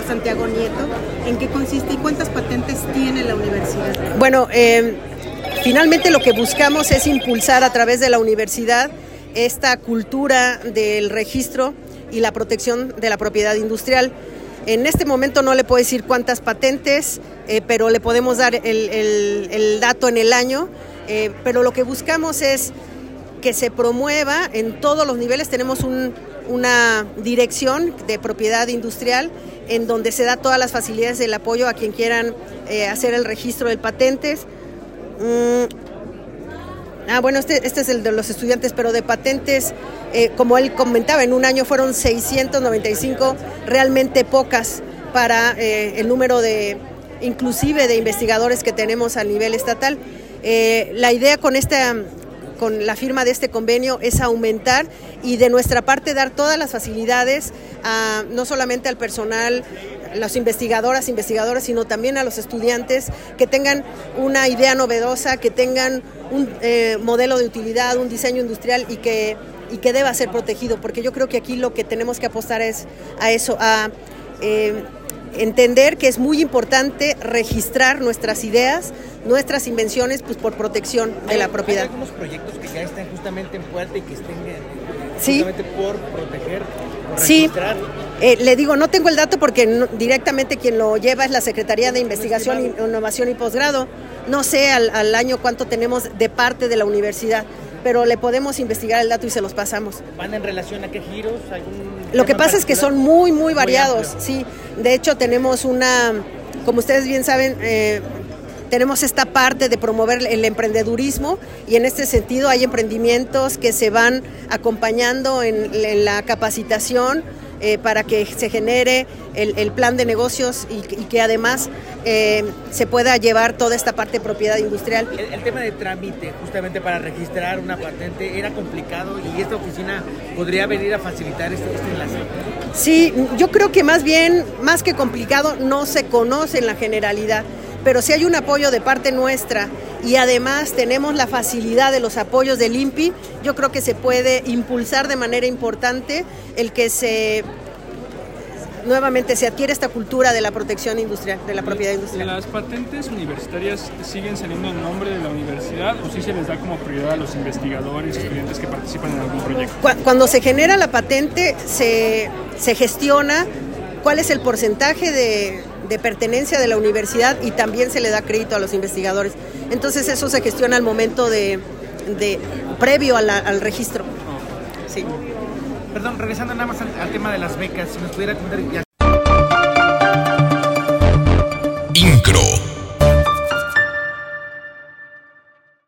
doctor Santiago Nieto. ¿En qué consiste y cuántas patentes tiene la universidad? Bueno, finalmente lo que buscamos es impulsar a través de la universidad esta cultura del registro y la protección de la propiedad industrial. En este momento no le puedo decir cuántas patentes, pero le podemos dar el dato en el año, pero lo que buscamos es que se promueva en todos los niveles. Tenemos una dirección de propiedad industrial en donde se da todas las facilidades del apoyo a quien quieran hacer el registro de patentes. Bueno, este es el de los estudiantes, pero de patentes, como él comentaba, en un año fueron 695, realmente pocas para el número inclusive de investigadores que tenemos a nivel estatal. La idea con la firma de este convenio es aumentar y de nuestra parte dar todas las facilidades no solamente al personal, las investigadores, sino también a los estudiantes que tengan una idea novedosa, que tengan un modelo de utilidad, un diseño industrial y que deba ser protegido, porque yo creo que aquí lo que tenemos que apostar es a eso, a entender que es muy importante registrar nuestras ideas, nuestras invenciones, pues por protección de la propiedad. ¿Hay algunos proyectos que ya están justamente en puerta y que estén justamente por proteger, por registrar? Sí, le digo, no tengo el dato porque directamente quien lo lleva es la Secretaría de Investigación, Innovación y Posgrado. No sé al año cuánto tenemos de parte de la universidad, pero le podemos investigar el dato y se los pasamos. ¿Van en relación a qué giros? Lo que pasa es que son muy variados, sí. De hecho, tenemos como ustedes bien saben, tenemos esta parte de promover el emprendedurismo y en este sentido hay emprendimientos que se van acompañando en la capacitación para que se genere el plan de negocios y que además se pueda llevar toda esta parte de propiedad industrial. El tema de trámite, justamente para registrar una patente, era complicado y esta oficina podría venir a facilitar este enlace. Sí, yo creo que más que complicado, no se conoce en la generalidad, pero si hay un apoyo de parte nuestra y además tenemos la facilidad de los apoyos del INPI, yo creo que se puede impulsar de manera importante el que nuevamente se adquiere esta cultura de la protección industrial, de la propiedad industrial. ¿Las patentes universitarias siguen saliendo en nombre de la universidad o sí se les da como prioridad a los investigadores, estudiantes que participan en algún proyecto? Cuando se genera la patente, se gestiona cuál es el porcentaje de pertenencia de la universidad y también se le da crédito a los investigadores. Entonces eso se gestiona al momento previo al registro. Sí. Perdón, regresando nada más al tema de las becas, si nos pudiera contar, ya